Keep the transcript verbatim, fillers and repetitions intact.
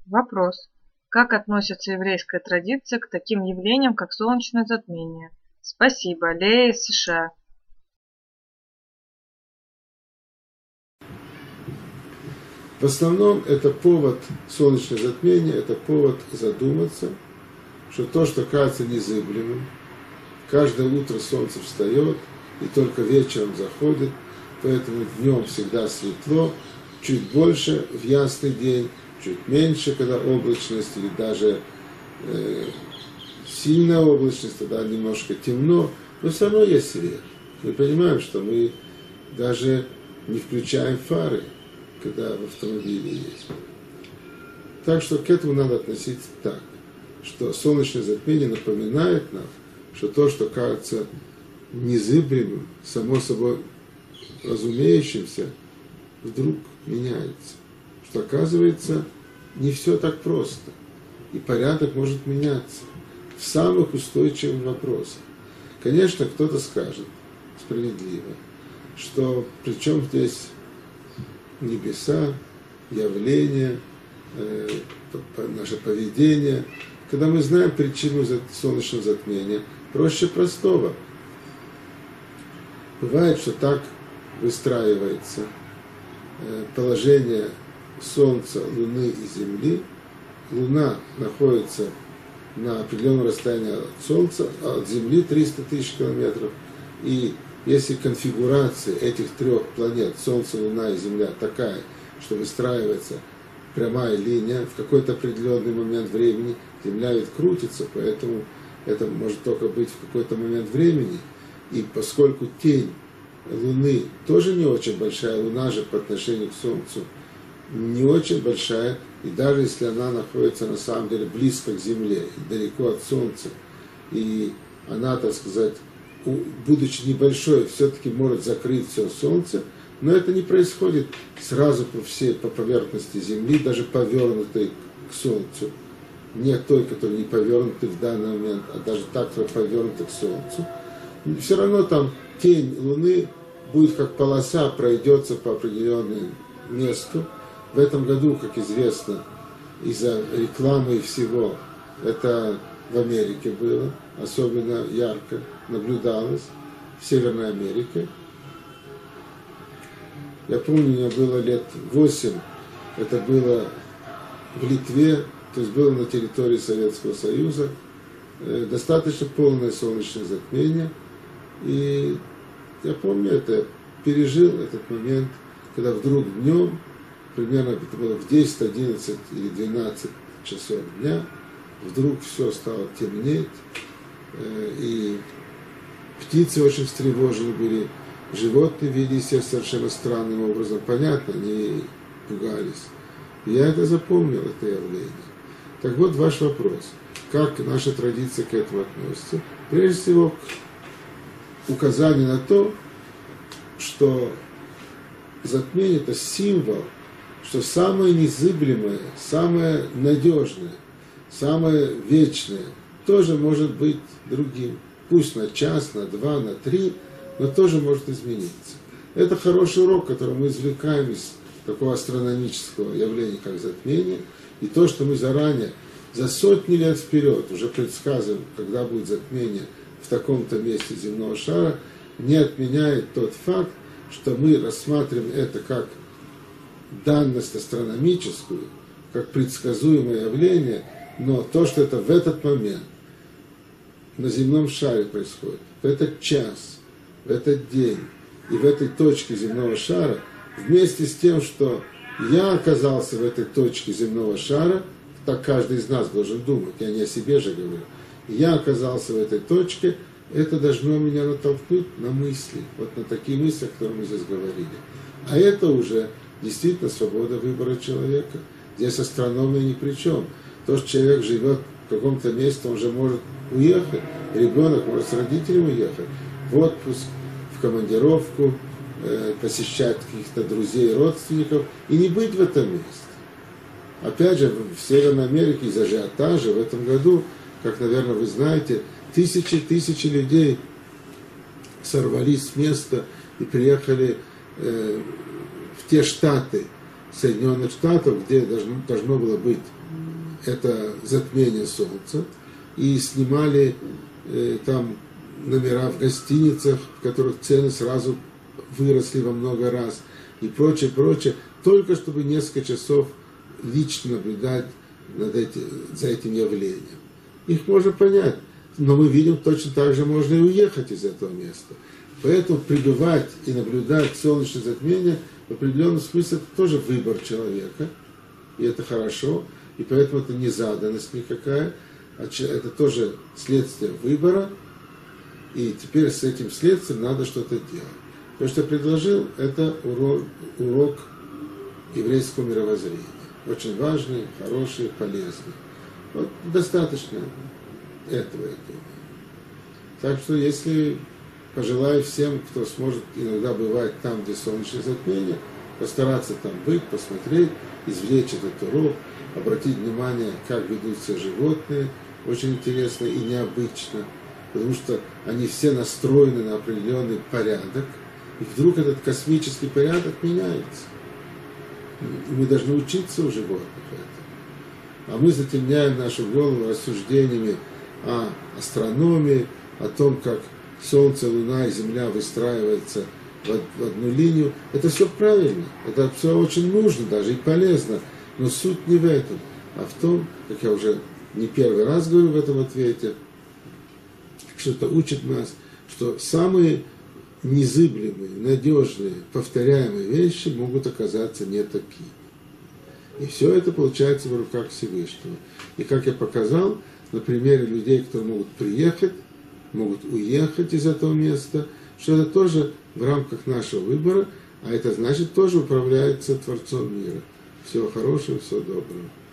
Вопрос. Как относится еврейская традиция к таким явлениям, как солнечное затмение? Спасибо. Лея из США. В основном это повод, солнечное затмение, это повод задуматься, что то, что кажется незыблемым, каждое утро солнце встает и только вечером заходит, поэтому днем всегда светло, чуть больше в ясный день, чуть меньше, когда облачность или даже э, сильная облачность, тогда немножко темно, но все равно есть свет. Мы понимаем, что мы даже не включаем фары, когда в автомобиле есть. Так что к этому надо относиться так, что солнечное затмение напоминает нам, что то, что кажется незыблемым, само собой разумеющимся, вдруг меняется. Что оказывается, не все так просто. И порядок может меняться в самых устойчивых вопросах. Конечно, кто-то скажет, справедливо, что причем здесь небеса, явления, э, наше поведение. Когда мы знаем причину солнечного затмения, проще простого. Бывает, что так выстраивается э, положение Солнца, Луны и Земли. Луна находится на определенном расстоянии от Солнца, а от Земли триста тысяч километров. И если конфигурация этих трех планет, Солнце, Луна и Земля, такая, что выстраивается прямая линия в какой-то определенный момент времени, Земля ведь крутится, поэтому это может только быть в какой-то момент времени. И поскольку тень Луны тоже не очень большая, Луна же по отношению к Солнцу не очень большая, и даже если она находится на самом деле близко к Земле, далеко от Солнца, и она, так сказать, будучи небольшой, все-таки может закрыть все Солнце, но это не происходит сразу по всей по поверхности Земли, даже повернутой к Солнцу. Не той, которая не повернута в данный момент, а даже так, которая повернута к Солнцу. Все равно там тень Луны будет как полоса, пройдется по определенному месту. В этом году, как известно, из-за рекламы и всего, это в Америке было, особенно ярко наблюдалось, в Северной Америке. Я помню, у меня было лет восемь, это было в Литве, то есть было на территории Советского Союза, э, достаточно полное солнечное затмение. И я помню это, пережил этот момент, когда вдруг днем, примерно это было в десять, одиннадцать или двенадцать часов дня, вдруг все стало темнеть, э, и птицы очень встревожены были, животные вели себя совершенно странным образом, понятно, они пугались. И я это запомнил, это явление. Так вот ваш вопрос, как наша традиция к этому относится? Прежде всего, к указанию на то, что затмение – это символ, что самое незыблемое, самое надежное, самое вечное тоже может быть другим. Пусть на час, на два, на три, но тоже может измениться. Это хороший урок, который мы извлекаем из такого астрономического явления, как затмение. И то, что мы заранее, за сотни лет вперед уже предсказываем, когда будет затмение в таком-то месте земного шара, не отменяет тот факт, что мы рассматриваем это как данность астрономическую, как предсказуемое явление, но то, что это в этот момент на земном шаре происходит, в этот час, в этот день и в этой точке земного шара, вместе с тем, что я оказался в этой точке земного шара, так каждый из нас должен думать, я не о себе же говорю, я оказался в этой точке, это должно меня натолкнуть на мысли, вот на такие мысли, о которых мы здесь говорили. А это уже действительно свобода выбора человека. Здесь астрономия ни при чем. То, что человек живет в каком-то месте, он же может уехать. Ребенок может с родителями уехать в отпуск, в командировку, э, посещать каких-то друзей, родственников и не быть в этом месте. Опять же, в Северной Америке из ажиотажа в этом году, как, наверное, вы знаете, тысячи-тысячи людей сорвались с места и приехали э, в те штаты, Соединенных Штатов, где должно, должно было быть это затмение Солнца, и снимали э, там номера в гостиницах, в которых цены сразу выросли во много раз, и прочее, прочее, только чтобы несколько часов лично наблюдать над эти, за этим явлением. Их можно понять, но мы видим, точно так же можно и уехать из этого места. Поэтому пребывать и наблюдать солнечное затмение в определенном смысле это тоже выбор человека, и это хорошо, и поэтому это не заданность никакая, а это тоже следствие выбора, и теперь с этим следствием надо что-то делать. То, что я предложил, это урок, урок еврейского мировоззрения. Очень важный, хороший, полезный. Вот достаточно этого, я думаю. Так что, если пожелаю всем, кто сможет иногда бывать там, где солнечное затмение, постараться там быть, посмотреть, извлечь этот урок, обратить внимание, как ведут себя животные, очень интересно и необычно, потому что они все настроены на определенный порядок, и вдруг этот космический порядок меняется. И мы должны учиться у животных этому. А мы затемняем нашу голову рассуждениями о астрономии, о том, как Солнце, Луна и Земля выстраиваются в одну линию. Это все правильно, это все очень нужно даже и полезно, но суть не в этом, а в том, как я уже не первый раз говорю в этом ответе, что это учит нас, что самые незыблемые, надежные, повторяемые вещи могут оказаться не такими. И все это получается в руках Всевышнего. И как я показал, на примере людей, которые могут приехать, могут уехать из этого места, что это тоже в рамках нашего выбора, а это значит тоже управляется Творцом мира. Всего хорошего, всего доброго.